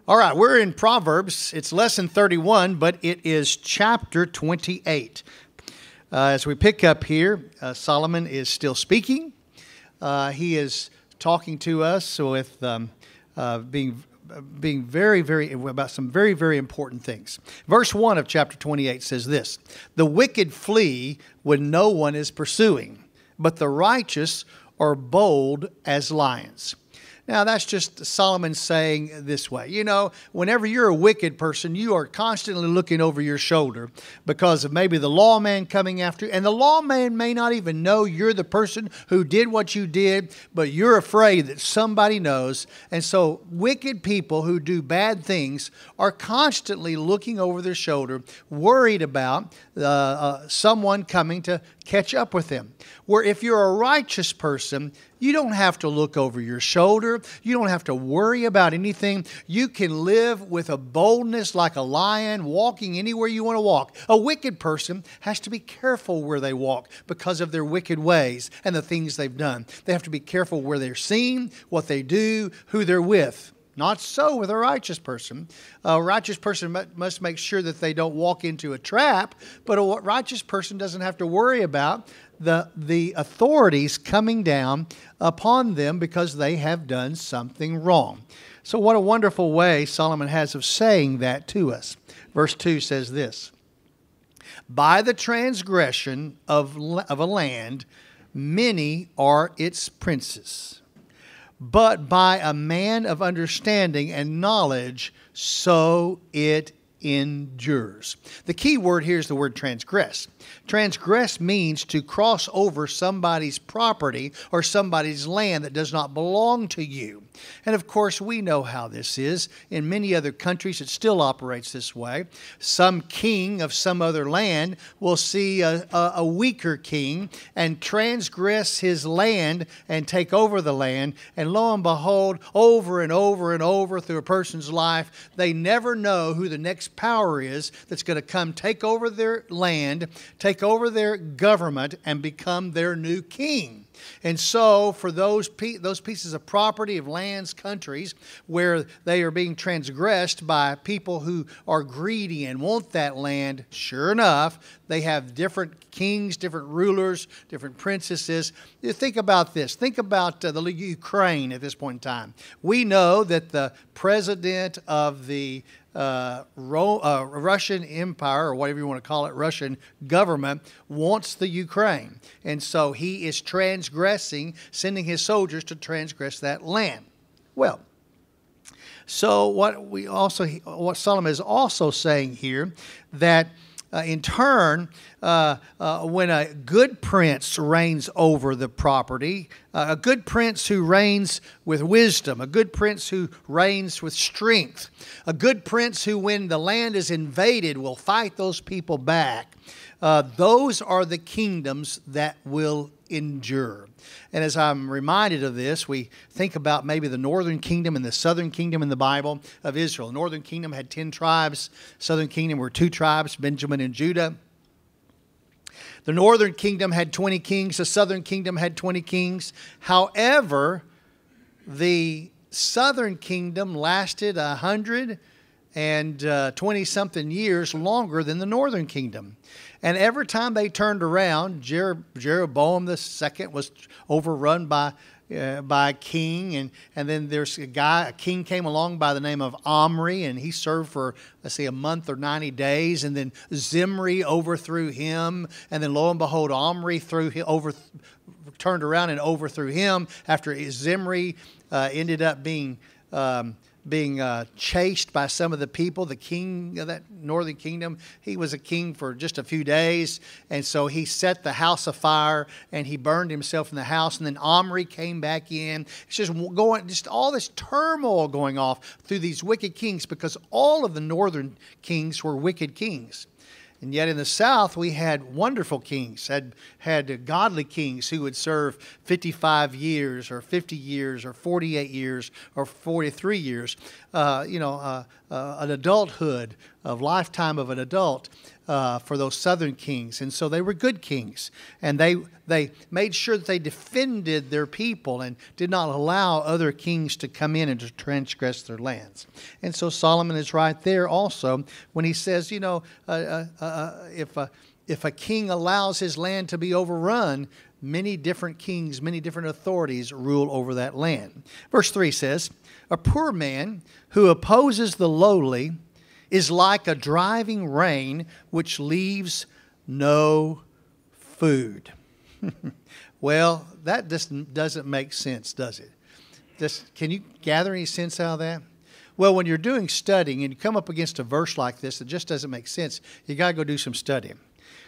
All right, we're in Proverbs. It's lesson 31, but it is chapter 28. As we pick up here, Solomon is still speaking. He is talking to us with being very about some very important things. Verse 1 of chapter 28 says this: "The wicked flee when no one is pursuing, but the righteous are bold as lions." Now, that's just Solomon saying this way. You know, whenever you're a wicked person, you are constantly looking over your shoulder because of maybe the lawman coming after you. And the lawman may not even know you're the person who did what you did, but you're afraid that somebody knows. And so wicked people who do bad things are constantly looking over their shoulder, worried about someone coming to catch up with them. Where if you're a righteous person, you don't have to look over your shoulder. You don't have to worry about anything. You can live with a boldness like a lion, walking anywhere you want to walk. A wicked person has to be careful where they walk because of their wicked ways and the things they've done. They have to be careful where they're seen, what they do, who they're with. Not so with a righteous person. A righteous person must make sure that they don't walk into a trap, but a righteous person doesn't have to worry about the authorities coming down upon them because they have done something wrong. So what a wonderful way Solomon has of saying that to us. Verse 2 says this: "By the transgression of a land, many are its princes. But by a man of understanding and knowledge, so it endures." The key word here is the word transgress. Transgress means to cross over somebody's property or somebody's land that does not belong to you. And of course, we know how this is. In many other countries, it still operates this way. Some king of some other land will see a weaker king and transgress his land and take over the land. And lo and behold, over and over and over through a person's life, they never know who the next power is that's going to come take over their land, take over their government, and become their new king. And so for those pieces of property, of lands, countries, where they are being transgressed by people who are greedy and want that land, sure enough, they have different kings, different rulers, different princesses. You think about this. Think about the Ukraine at this point in time. We know that the president of the Russian Empire, or whatever you want to call it, Russian government, wants the Ukraine. And so he is transgressing, sending his soldiers to transgress that land. Well, so what Solomon is also saying here, that in turn, when a good prince reigns over the property, a good prince who reigns with wisdom, a good prince who reigns with strength, a good prince who, when the land is invaded, will fight those people back, those are the kingdoms that will endure. And as I'm reminded of this, we think about maybe the northern kingdom and the southern kingdom in the Bible of Israel. The northern kingdom had 10 tribes. Southern kingdom were 2 tribes, Benjamin and Judah. The northern kingdom had 20 kings. The southern kingdom had 20 kings. However, the southern kingdom lasted 120-something years longer than the northern kingdom. And every time they turned around, Jeroboam II was overrun by a king, and then there's a king came along by the name of Omri, and he served for, let's say, a month or 90 days, and then Zimri overthrew him, and then lo and behold, Omri turned around and overthrew him after Zimri ended up being chased by some of the people. The king of that northern kingdom, he was a king for just a few days, and so he set the house afire and he burned himself in the house. And then Omri came back in. It's just all this turmoil going off through these wicked kings, because all of the northern kings were wicked kings. And yet in the south, we had wonderful kings, had godly kings who would serve 55 years or 50 years or 48 years or 43 years, an adulthood, of lifetime of an adult. for those southern kings. And so they were good kings. And they made sure that they defended their people and did not allow other kings to come in and to transgress their lands. And so Solomon is right there also when he says, you know, if a king allows his land to be overrun, many different kings, many different authorities rule over that land. Verse 3 says, a poor man who opposes the lowly is like a driving rain which leaves no food. Well, that just doesn't make sense, does it? Can you gather any sense out of that? Well, when you're doing studying and you come up against a verse like this that just doesn't make sense, you got to go do some studying.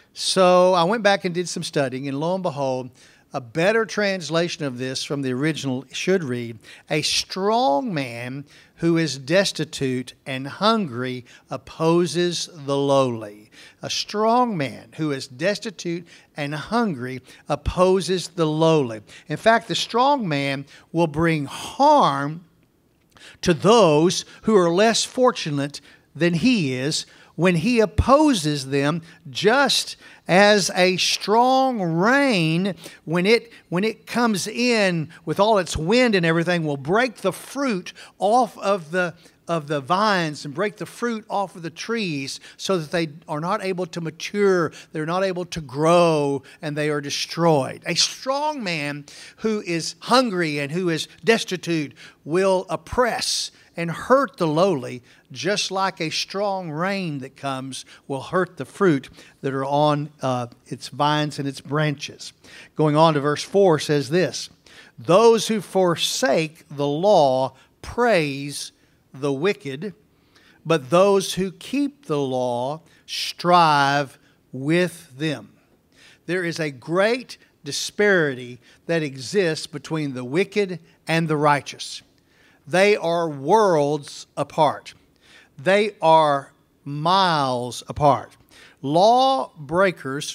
So I went back and did some studying, and lo and behold, a better translation of this from the original should read, a strong man who is destitute and hungry opposes the lowly. A strong man who is destitute and hungry opposes the lowly. In fact, the strong man will bring harm to those who are less fortunate than he is when he opposes them, just as a strong rain, when it comes in with all its wind and everything, will break the fruit off of the vines and break the fruit off of the trees so that they are not able to mature, they're not able to grow, and they are destroyed. A strong man who is hungry and who is destitute will oppress and hurt the lowly, just like a strong rain that comes will hurt the fruit that are on its vines and its branches. Going on to verse 4 says this, those who forsake the law praise the wicked, but those who keep the law strive with them. There is a great disparity that exists between the wicked and the righteous. They are worlds apart. They are miles apart. Law breakers,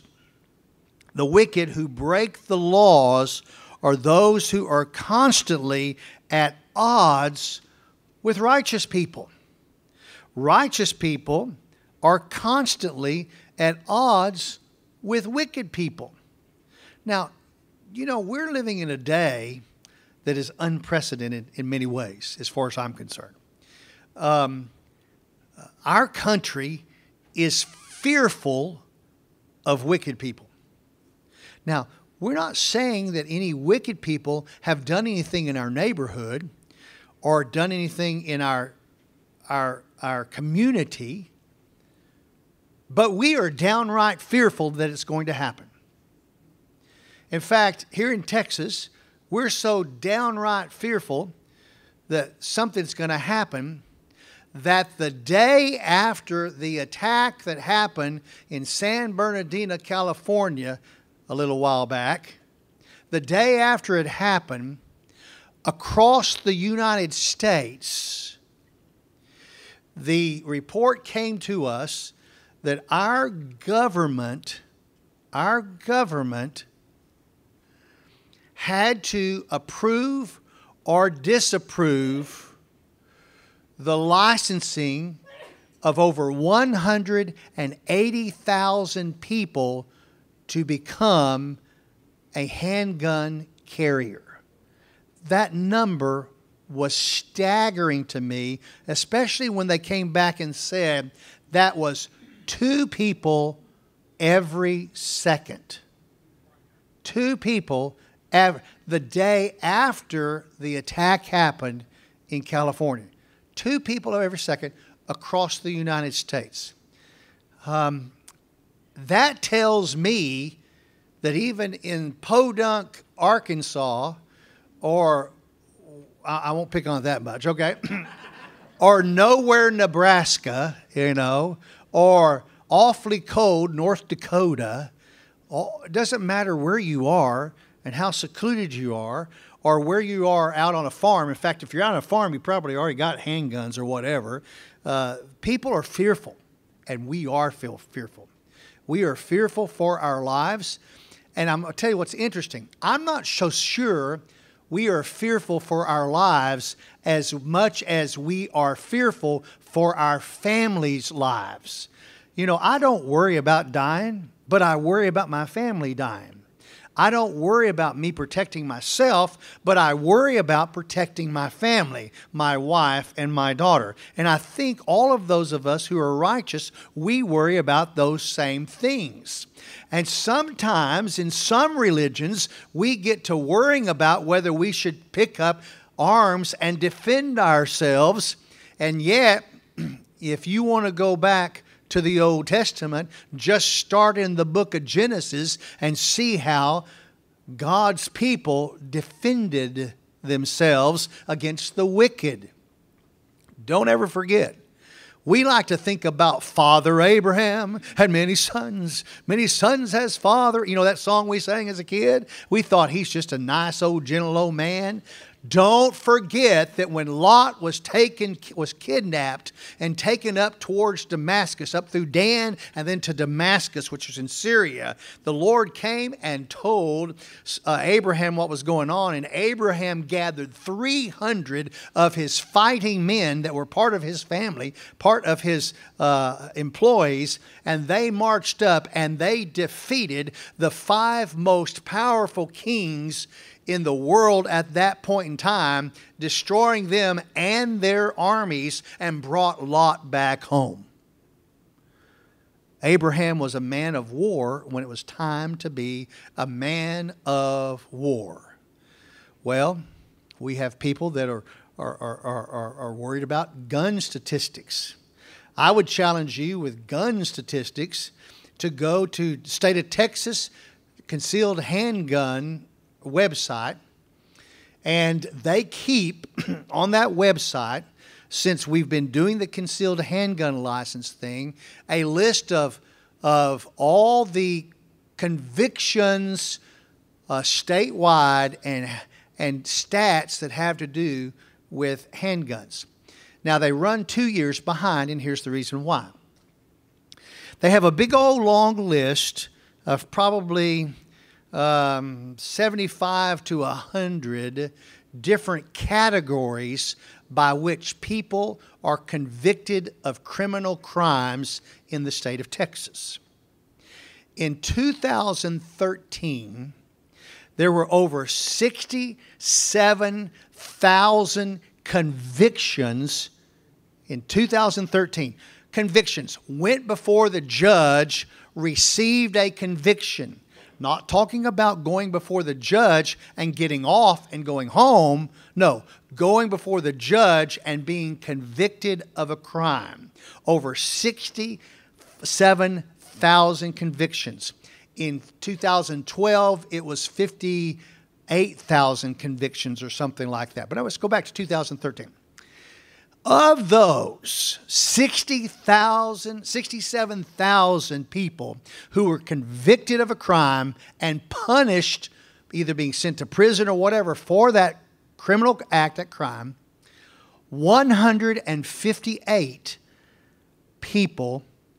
the wicked who break the laws, are those who are constantly at odds with righteous people. Righteous people are constantly at odds with wicked people. Now, you know, we're living in a day that is unprecedented in many ways, as far as I'm concerned. Our country is fearful of wicked people. Now, we're not saying that any wicked people have done anything in our neighborhood or done anything in our community, but we are downright fearful that it's going to happen. In fact, here in Texas, we're so downright fearful that something's going to happen that the day after the attack that happened in San Bernardino, California, a little while back, the day after it happened, across the United States, the report came to us that our government had to approve or disapprove the licensing of over 180,000 people to become a handgun carrier. That number was staggering to me, especially when they came back and said that was 2 people every second. 2 people the day after the attack happened in California. 2 people every second across the United States. That tells me that even in Podunk, Arkansas, or I won't pick on that much, okay? Or nowhere, Nebraska, or awfully cold North Dakota. It doesn't matter where you are and how secluded you are, or where you are out on a farm. In fact, if you're out on a farm, you probably already got handguns or whatever. People are fearful, and we are fearful. We are fearful for our lives. And I'm going to tell you what's interesting. I'm not so sure we are fearful for our lives as much as we are fearful for our families' lives. You know, I don't worry about dying, but I worry about my family dying. I don't worry about me protecting myself, but I worry about protecting my family, my wife, and my daughter. And I think all of those of us who are righteous, we worry about those same things. And sometimes in some religions, we get to worrying about whether we should pick up arms and defend ourselves. And yet, if you want to go back to the Old Testament, just start in the book of Genesis and see how God's people defended themselves against the wicked. Don't ever forget. We like to think about Father Abraham had many sons. Many sons has father. You know that song we sang as a kid? We thought he's just a nice old gentle old man. Don't forget that when Lot was kidnapped and taken up towards Damascus, up through Dan and then to Damascus, which was in Syria, the Lord came and told Abraham what was going on. And Abraham gathered 300 of his fighting men that were part of his family, part of his employees, and they marched up and they defeated the 5 most powerful kings in the world at that point in time, destroying them and their armies, and brought Lot back home. Abraham was a man of war when it was time to be a man of war. Well, we have people that are worried about gun statistics. I would challenge you with gun statistics to go to the state of Texas concealed handgun website, and they keep on that website, since we've been doing the concealed handgun license thing, a list of all the convictions statewide and stats that have to do with handguns. Now, they run 2 years behind, and here's the reason why. They have a big old long list of probably 75 to 100 different categories by which people are convicted of criminal crimes in the state of Texas. In 2013, there were over 67,000 convictions in 2013. Convictions went before the judge, received a conviction. Not talking about going before the judge and getting off and going home. No, going before the judge and being convicted of a crime. Over 67,000 convictions. In 2012, it was 58,000 convictions or something like that. But let's go back to 2013. Of those 67,000 people who were convicted of a crime and punished, either being sent to prison or whatever, for that criminal act, that crime, 158 people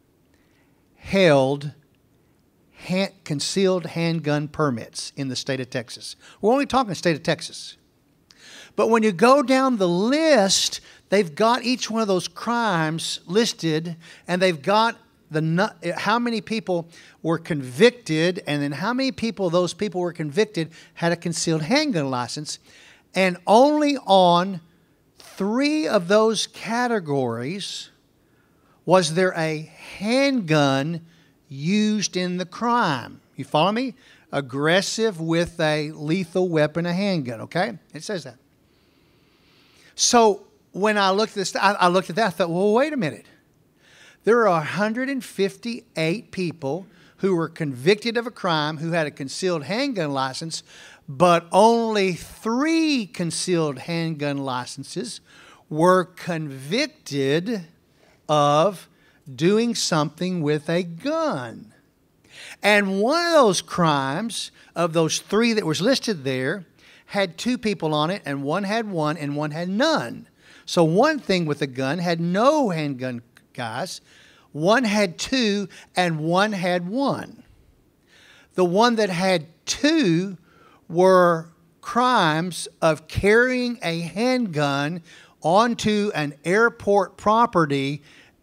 held concealed handgun permits in the state of Texas. We're only talking the state of Texas. But when you go down the list, they've got each one of those crimes listed, and they've got how many people were convicted, and then how many people those people were convicted had a concealed handgun license. And only on 3 of those categories was there a handgun used in the crime. You follow me? Aggressive with a lethal weapon, a handgun, okay? It says that. So when I looked at this, I looked at that, I thought, well, wait a minute. There are 158 people who were convicted of a crime who had a concealed handgun license, but only 3 concealed handgun licenses were convicted of doing something with a gun. And one of those crimes, of those 3 that was listed there, had 2 people on it, and one had 1 and one had none. So one thing with a gun had no handgun guys. One had 2 and one had 1. The one that had 2 were crimes of carrying a handgun onto an airport property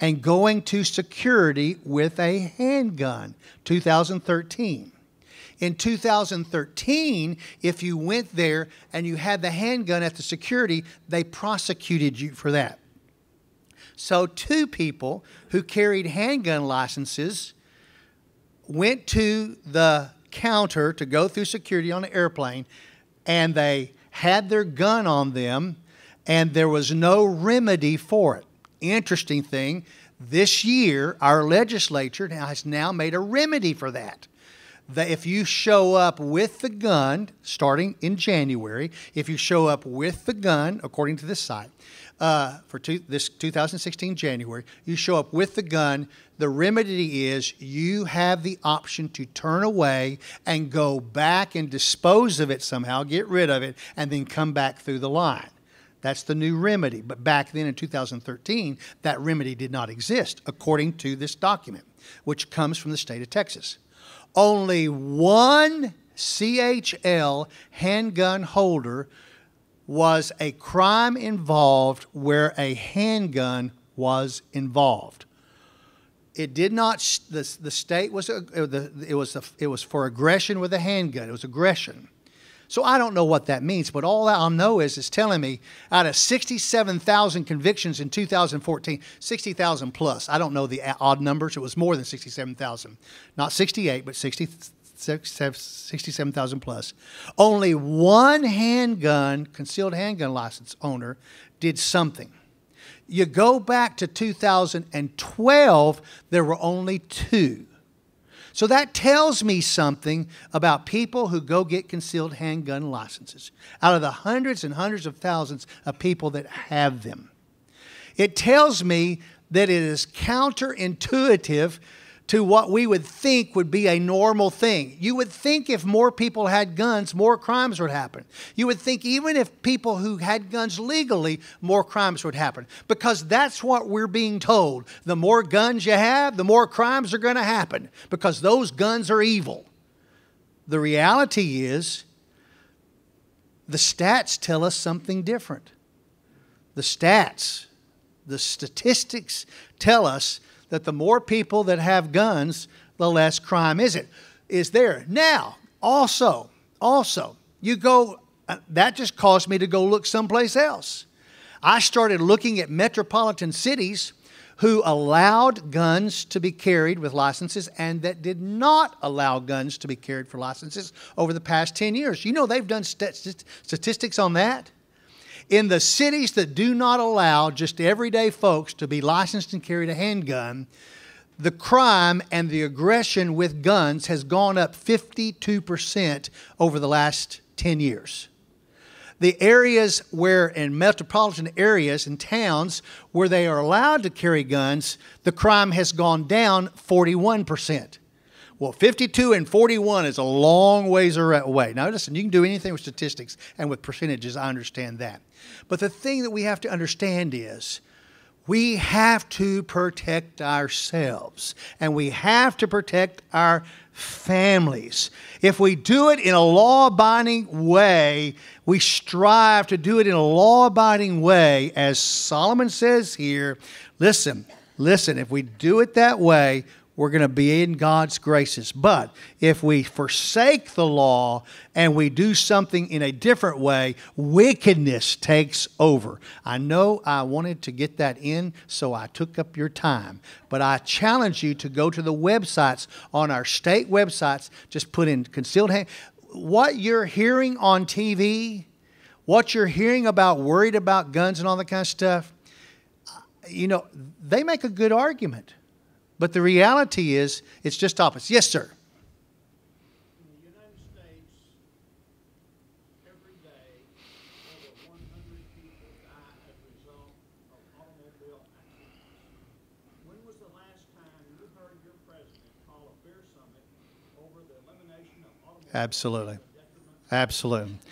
and going to security with a handgun. 2013. In 2013, if you went there and you had the handgun at the security, they prosecuted you for that. So 2 people who carried handgun licenses went to the counter to go through security on the airplane, and they had their gun on them, and there was no remedy for it. Interesting thing, this year, our legislature has now made a remedy for that. That if you show up with the gun, starting in January, if you show up with the gun, according to this site, this 2016 January, you show up with the gun, the remedy is you have the option to turn away and go back and dispose of it somehow, get rid of it, and then come back through the line. That's the new remedy. But back then in 2013, that remedy did not exist, according to this document, which comes from the state of Texas. Only one CHL handgun holder was a crime involved where a handgun was involved. It did not. The state was it was for aggression with a handgun. It was aggression. So I don't know what that means, but all I know is it's telling me out of 67,000 convictions in 2014, 60,000 plus. I don't know the odd numbers. It was more than 67,000. Not 68, but 67,000 plus. Only one handgun, concealed handgun license owner did something. You go back to 2012, there were only 2. So that tells me something about people who go get concealed handgun licenses out of the hundreds and hundreds of thousands of people that have them. It tells me that it is counterintuitive to what we would think would be a normal thing. You would think if more people had guns, more crimes would happen. You would think even if people who had guns legally, more crimes would happen. Because that's what we're being told. The more guns you have, the more crimes are going to happen. Because those guns are evil. The reality is, the stats tell us something different. The statistics tell us that the more people that have guns, the less crime is there. Now, also, you go, that just caused me to go look someplace else. I started looking at metropolitan cities who allowed guns to be carried with licenses and that did not allow guns to be carried for licenses over the past 10 years. You know, they've done statistics on that. In the cities that do not allow just everyday folks to be licensed and carry a handgun, the crime and the aggression with guns has gone up 52% over the last 10 years. The areas where, in metropolitan areas and towns where they are allowed to carry guns, the crime has gone down 41%. Well, 52 and 41 is a long ways away. Now, listen, you can do anything with statistics and with percentages. I understand that. But the thing that we have to understand is we have to protect ourselves and we have to protect our families. If we do it in a law-abiding way, we strive to do it in a law-abiding way, as Solomon says here. Listen, if we do it that way, we're going to be in God's graces. But if we forsake the law and we do something in a different way, wickedness takes over. I know I wanted to get that in, so I took up your time. But I challenge you to go to the websites, on our state websites, just put in concealed hand. What you're hearing on TV, what you're hearing about, worried about guns and all that kind of stuff, you know, they make a good argument. But the reality is, it's just opposite. Yes, sir. In the United States, every day, over 100 people die as a result of automobile accidents. When was the last time you heard your president call a beer summit over the elimination of automobile Absolutely. Absolutely.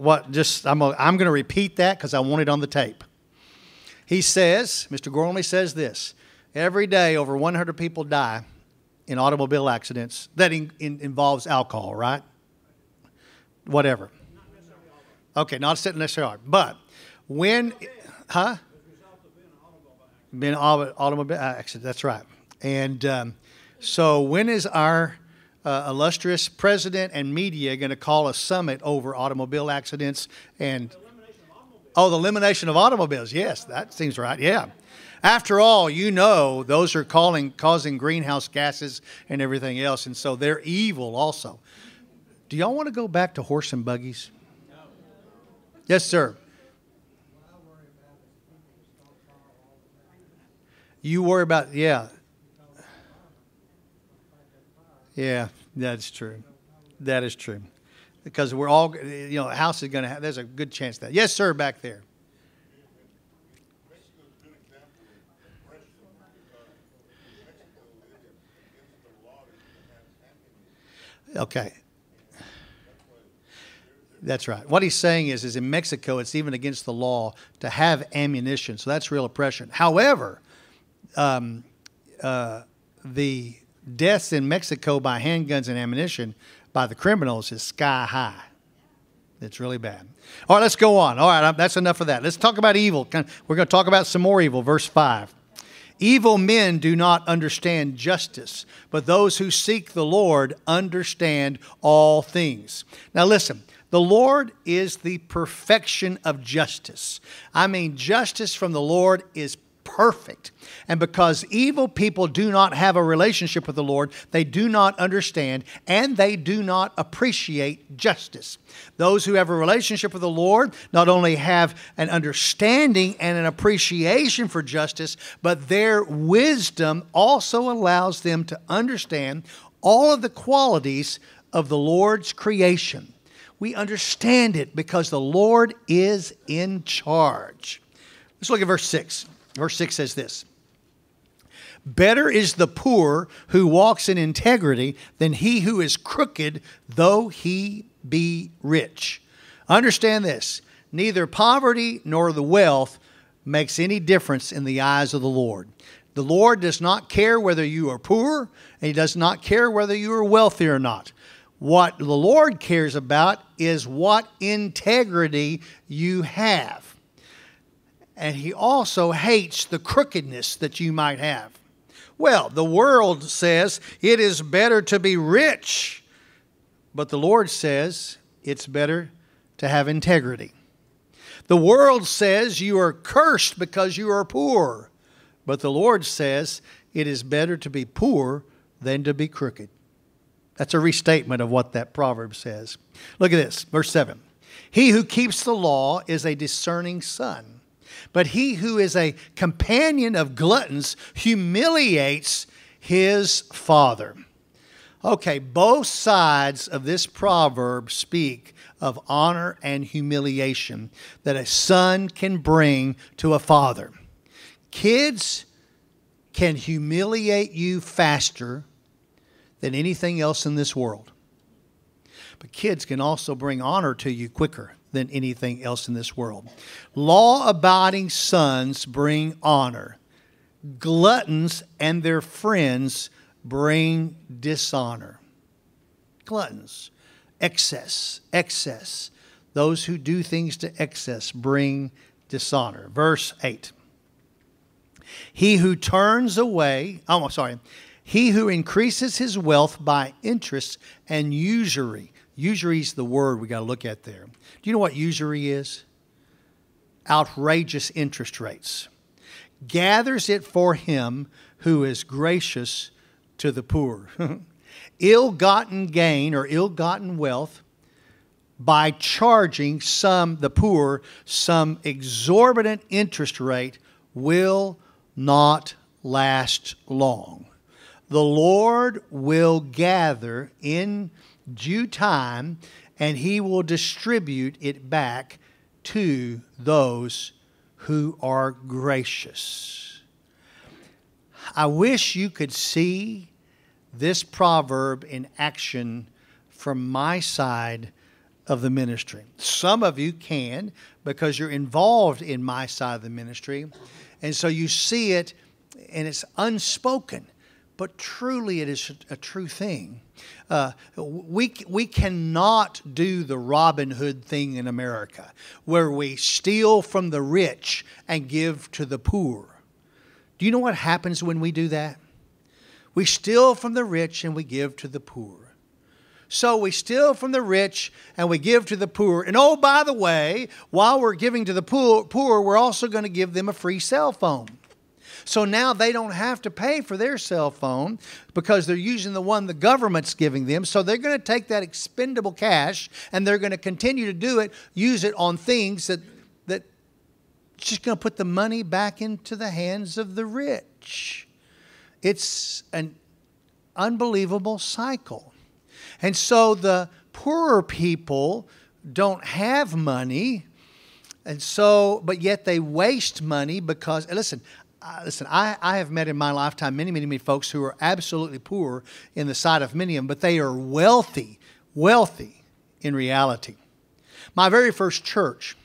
I'm going to repeat that because I want it on the tape. He says, Mr. Gormley says this: every day, over 100 people die in automobile accidents that involves alcohol, right? Whatever. Okay, not necessarily. But when, huh? Been automobile accident. That's right. And so when is our illustrious president and media going to call a summit over automobile accidents and the elimination of automobiles? Yes, that seems right. Yeah. After all, those are causing greenhouse gases and everything else, and so they're evil also. Do y'all want to go back to horse and buggies? No. Yes, sir. You worry about, yeah. Yeah, that's true. That is true. Because we're all, a house is going to have, there's a good chance that. Yes, sir, back there. Okay. That's right. What he's saying is in Mexico, it's even against the law to have ammunition. So that's real oppression. However, the deaths in Mexico by handguns and ammunition by the criminals is sky high. It's really bad. All right, let's go on. All right, that's enough of that. Let's talk about evil. We're going to talk about some more evil. Verse 5. Evil men do not understand justice, but those who seek the Lord understand all things. Now listen, the Lord is the perfection of justice. I mean, justice from the Lord is perfect. And because evil people do not have a relationship with the Lord, they do not understand and they do not appreciate justice. Those who have a relationship with the Lord not only have an understanding and an appreciation for justice, but their wisdom also allows them to understand all of the qualities of the Lord's creation. We understand it because the Lord is in charge. Let's look at verse 6. Verse 6 says this. Better is the poor who walks in integrity than he who is crooked, though he be rich. Understand this. Neither poverty nor the wealth makes any difference in the eyes of the Lord. The Lord does not care whether you are poor, and He does not care whether you are wealthy or not. What the Lord cares about is what integrity you have. And He also hates the crookedness that you might have. Well, the world says it is better to be rich, but the Lord says it's better to have integrity. The world says you are cursed because you are poor, but the Lord says it is better to be poor than to be crooked. That's a restatement of what that proverb says. Look at this, verse 7. He who keeps the law is a discerning son. But he who is a companion of gluttons humiliates his father. Okay, both sides of this proverb speak of honor and humiliation that a son can bring to a father. Kids can humiliate you faster than anything else in this world. But kids can also bring honor to you quicker than anything else in this world. Law-abiding sons bring honor. Gluttons and their friends bring dishonor. Gluttons, excess. Those who do things to excess bring dishonor. Verse 8. He who increases his wealth by interest and usury. Usury is the word we got to look at there. Do you know what usury is? Outrageous interest rates. Gathers it for him who is gracious to the poor. Ill-gotten gain or ill-gotten wealth by charging the poor some exorbitant interest rate will not last long. The Lord will gather in due time, and He will distribute it back to those who are gracious. I wish you could see this proverb in action from my side of the ministry. Some of you can because you're involved in my side of the ministry, and so you see it, and it's unspoken. But truly it is a true thing. We cannot do the Robin Hood thing in America where we steal from the rich and give to the poor. Do you know what happens when we do that? We steal from the rich and we give to the poor. So we steal from the rich and we give to the poor. And oh, by the way, while we're giving to the poor, we're also going to give them a free cell phone. So now they don't have to pay for their cell phone because they're using the one the government's giving them. So they're going to take that expendable cash and they're going to continue to use it on things that just going to put the money back into the hands of the rich. It's an unbelievable cycle. And so the poorer people don't have money, and so, but yet they waste money because, listen, I have met in my lifetime many folks who are absolutely poor in the sight of many of them, but they are wealthy in reality. My very first church,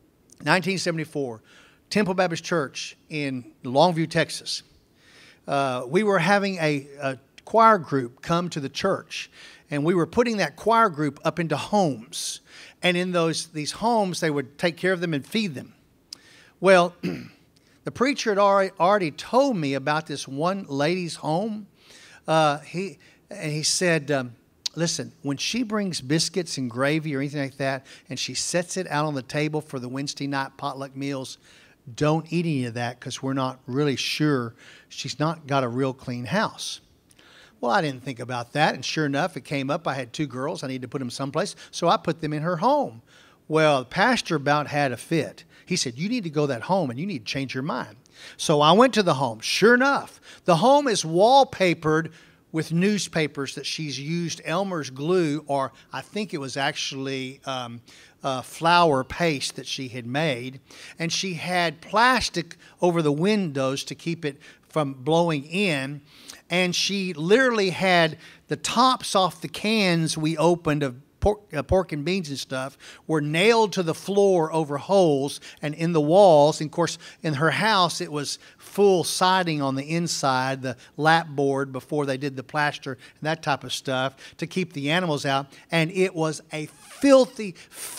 1974, Temple Baptist Church in Longview, Texas. We were having a choir group come to the church, and we were putting that choir group up into homes. And in these homes, they would take care of them and feed them. Well, the preacher had already told me about this one lady's home. He said, listen, when she brings biscuits and gravy or anything like that, and she sets it out on the table for the Wednesday night potluck meals, don't eat any of that because we're not really sure she's not got a real clean house. Well, I didn't think about that, and sure enough, it came up. I had 2 girls. I needed to put them someplace, so I put them in her home. Well, the pastor about had a fit. He said, you need to go to that home, and you need to change your mind. So I went to the home. Sure enough, the home is wallpapered with newspapers that she's used Elmer's glue, or I think it was actually flour paste that she had made. And she had plastic over the windows to keep it from blowing in. And she literally had the tops off the cans we opened of pork and beans and stuff were nailed to the floor over holes and in the walls. And of course, in her house, it was full siding on the inside, the lap board before they did the plaster and that type of stuff to keep the animals out. And it was a filthy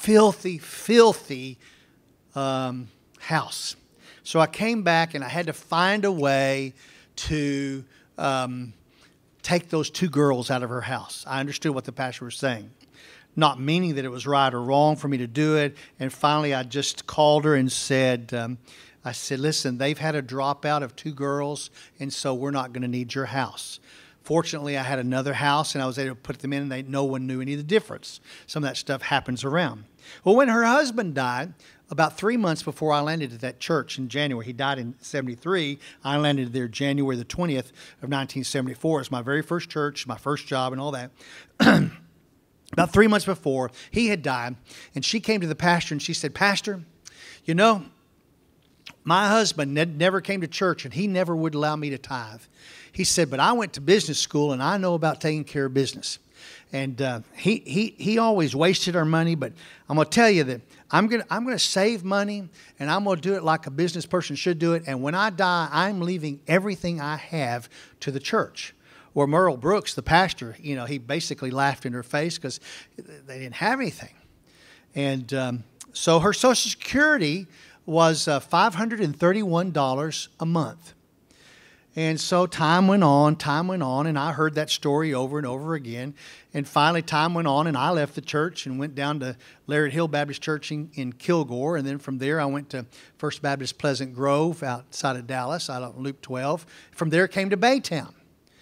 house. So I came back and I had to find a way to take those 2 girls out of her house. I understood what the pastor was saying, not meaning that it was right or wrong for me to do it. And finally, I just called her and said, I said, listen, they've had a dropout of 2 girls, and so we're not going to need your house. Fortunately, I had another house, and I was able to put them in, and no one knew any of the difference. Some of that stuff happens around. Well, when her husband died, about 3 months before I landed at that church in January, he died in 73. I landed there January the 20th of 1974. It's my very first church, my first job and all that. About 3 months before, he had died, and she came to the pastor and she said, Pastor, you know, my husband never came to church and he never would allow me to tithe. He said, but I went to business school and I know about taking care of business. And he always wasted our money, but I'm going to tell you that I'm going to save money, and I'm going to do it like a business person should do it. And when I die, I'm leaving everything I have to the church. Or Merle Brooks, the pastor, you know, he basically laughed in her face because they didn't have anything. And so her Social Security was $531 a month. And so time went on, and I heard that story over and over again. And finally, time went on, and I left the church and went down to Laird Hill Baptist Church in Kilgore. And then from there, I went to First Baptist Pleasant Grove outside of Dallas, out on Loop 12. From there, came to Baytown.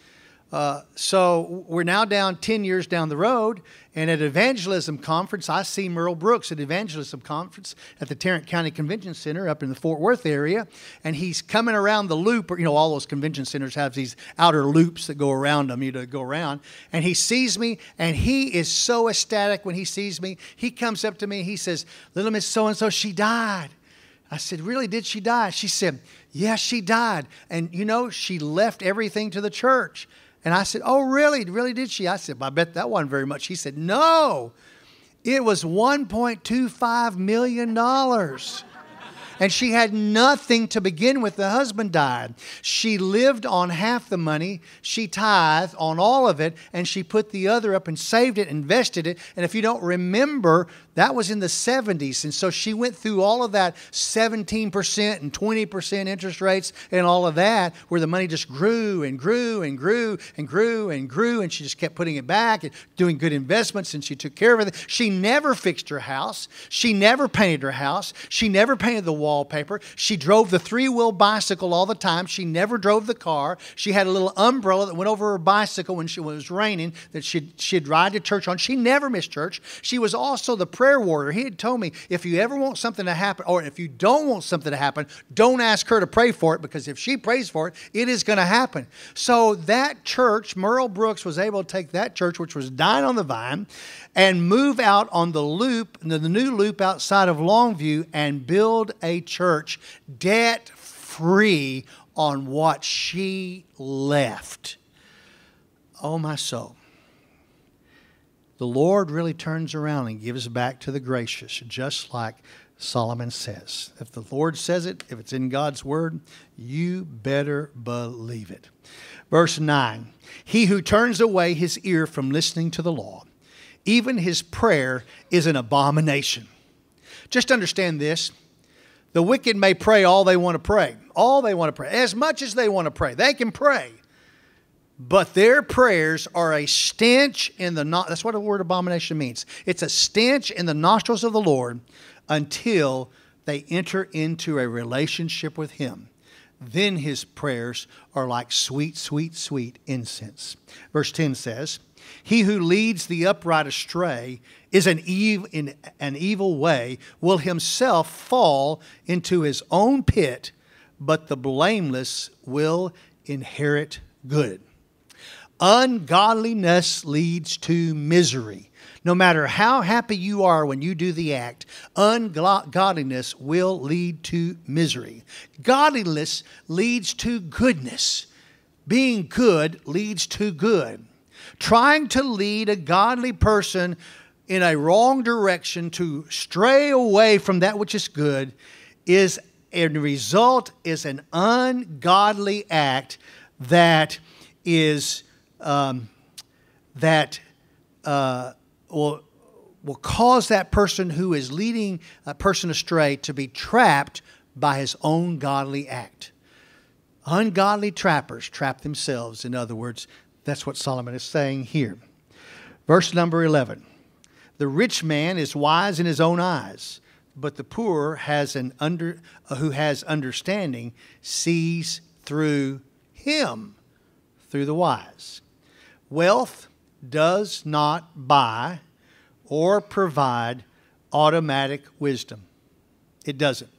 So we're now down 10 years down the road, and at evangelism conference, I see Merle Brooks at evangelism conference at the Tarrant County Convention Center up in the Fort Worth area, and he's coming around the loop. You know, all those convention centers have these outer loops that go around them, you know, go around, and he sees me, and he is so ecstatic when he sees me. He comes up to me, he says, "Little Miss So-and-so, she died." I said, "Really, did she die?" She said, "Yes, she died, and you know, she left everything to the church." And I said, "Oh, really? Really did she?" I said, "I bet that wasn't very much." He said, "No, it was $1.25 million. And she had nothing to begin with. The husband died. She lived on half the money. She tithed on all of it, and she put the other up and saved it, invested it. And if you don't remember, That was in the 70s. And so she went through all of that 17% and 20% interest rates and all of that, where the money just grew and grew and grew and grew and grew. And she just kept putting it back and doing good investments, and she took care of it. She never fixed her house. She never painted her house. She never painted the wallpaper. She drove the 3-wheel bicycle all the time. She never drove the car. She had a little umbrella that went over her bicycle when it was raining that she'd ride to church on. She never missed church. She was also the prayer warrior. He had told me, if you ever want something to happen, or if you don't want something to happen, don't ask her to pray for it, because if she prays for it, it is going to happen. So that church, Merle Brooks was able to take that church, which was dying on the vine, and move out on the loop, the new loop outside of Longview, and build a church debt-free on what she left. Oh, my soul. The Lord really turns around and gives back to the gracious, just like Solomon says. If the Lord says it, if it's in God's word, you better believe it. Verse 9, he who turns away his ear from listening to the law, even his prayer is an abomination. Just understand this. The wicked may pray all they want to pray. All they want to pray. As much as they want to pray. They can pray. But their prayers are a stench in the... That's what the word abomination means. It's a stench in the nostrils of the Lord until they enter into a relationship with Him. Then His prayers are like sweet, sweet, sweet incense. Verse 10 says, he who leads the upright astray is in an evil way, will himself fall into his own pit, but the blameless will inherit good. Ungodliness leads to misery. No matter how happy you are when you do the act, ungodliness will lead to misery. Godliness leads to goodness. Being good leads to good. Trying to lead a godly person in a wrong direction to stray away from that which is good is a result is an ungodly act that is will cause that person who is leading a person astray to be trapped by his own godly act. Ungodly trappers trap themselves, in other words. That's what Solomon is saying here. Verse number 11. The rich man is wise in his own eyes, but the poor who has understanding sees through him, through the wise. Wealth does not buy or provide automatic wisdom. It doesn't.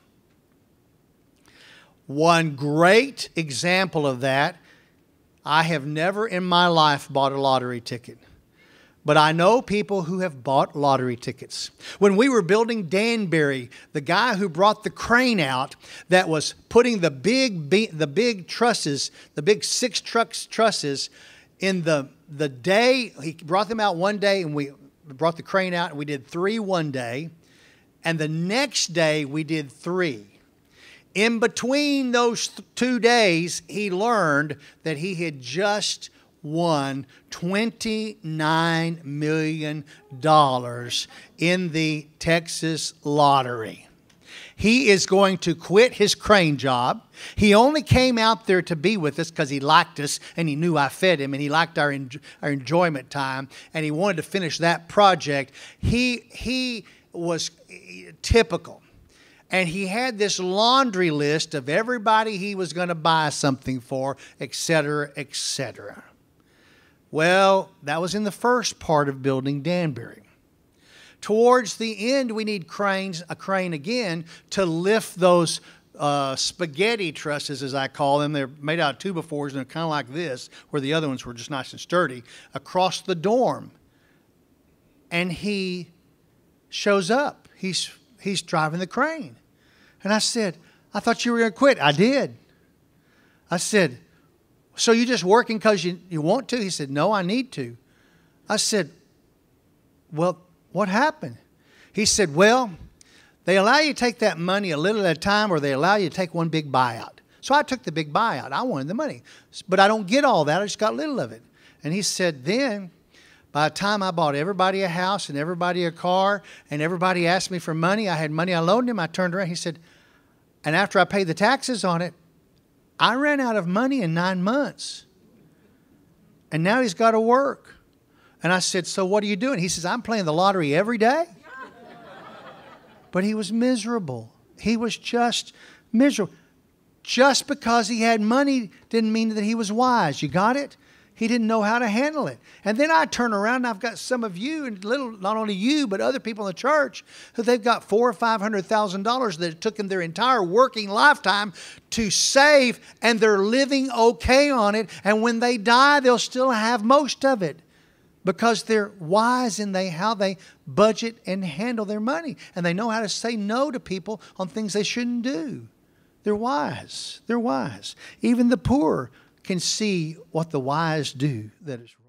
One great example of that, I have never in my life bought a lottery ticket. But I know people who have bought lottery tickets. When we were building Danbury, the guy who brought the crane out that was putting the big trusses, the big 6 trusses, in the day, he brought them out one day, and we brought the crane out, and we did 3 one day. And the next day, we did 3. In between those 2 days, he learned that he had just won $29 million in the Texas lottery. He is going to quit his crane job. He only came out there to be with us because he liked us and he knew I fed him and he liked our enjoyment time and he wanted to finish that project. He was typical. And he had this laundry list of everybody he was going to buy something for, etc., etc. Well, that was in the first part of building Danbury. Towards the end, we need a crane again to lift those spaghetti trusses, as I call them. They're made out of 2x4s, and they're kind of like this, where the other ones were just nice and sturdy, across the dorm. And he shows up. He's driving the crane. And I said, I thought you were going to quit. I did. I said, so you just working because you want to? He said, no, I need to. I said, well, what happened? He said, well, they allow you to take that money a little at a time, or they allow you to take one big buyout. So I took the big buyout. I wanted the money. But I don't get all that. I just got little of it. And he said, then By the time I bought everybody a house and everybody a car and everybody asked me for money, I had money I loaned him. I turned around. He said, and after I paid the taxes on it, I ran out of money in 9 months. And now he's got to work. And I said, so what are you doing? He says, I'm playing the lottery every day. But he was miserable. He was just miserable. Just because he had money didn't mean that he was wise. You got it? He didn't know how to handle it. And then I turn around and I've got some of you, and not only you, but other people in the church who they've got $400,000 or $500,000 that it took them their entire working lifetime to save, and they're living okay on it. And when they die, they'll still have most of it because they're wise in how they budget and handle their money. And they know how to say no to people on things they shouldn't do. They're wise. They're wise. Even the poor can see what the wise do that is right.